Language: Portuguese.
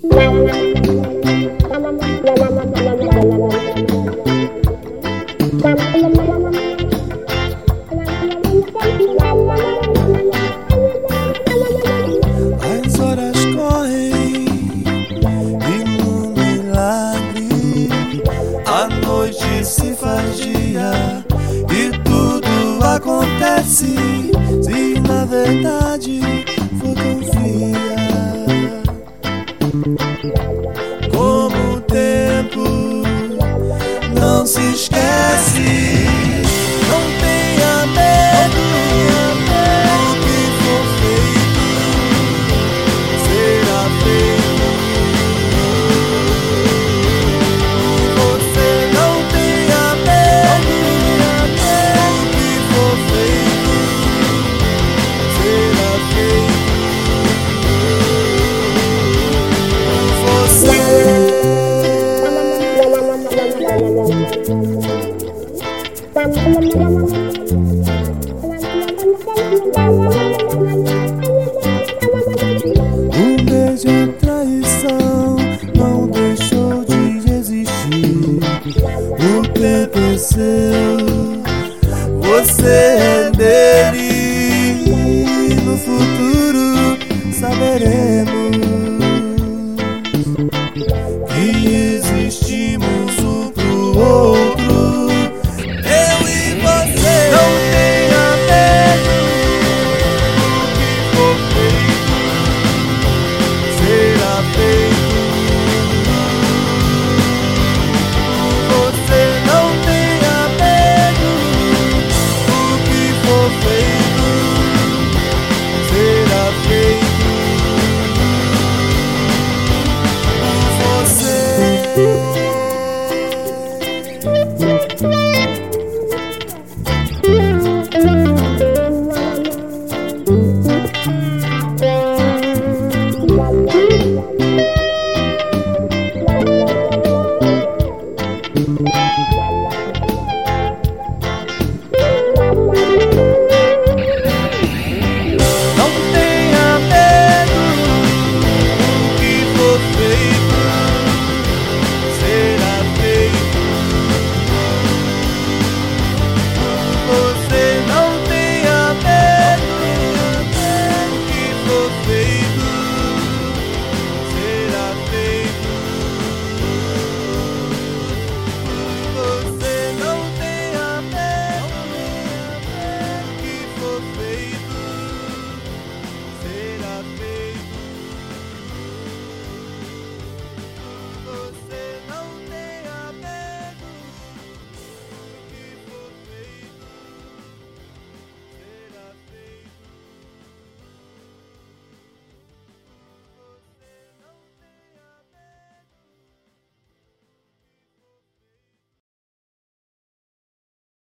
As horas correm e no milagre a noite se faz dia e tudo acontece. Se na verdade for tão fria como o tempo, não se esquece. Não tenha medo, o que for feito será feito. Você não tenha medo, o que for feito será feito. Um beijo é traição, não deixou de existir. O tempo é seu, você é dele. No futuro saberemos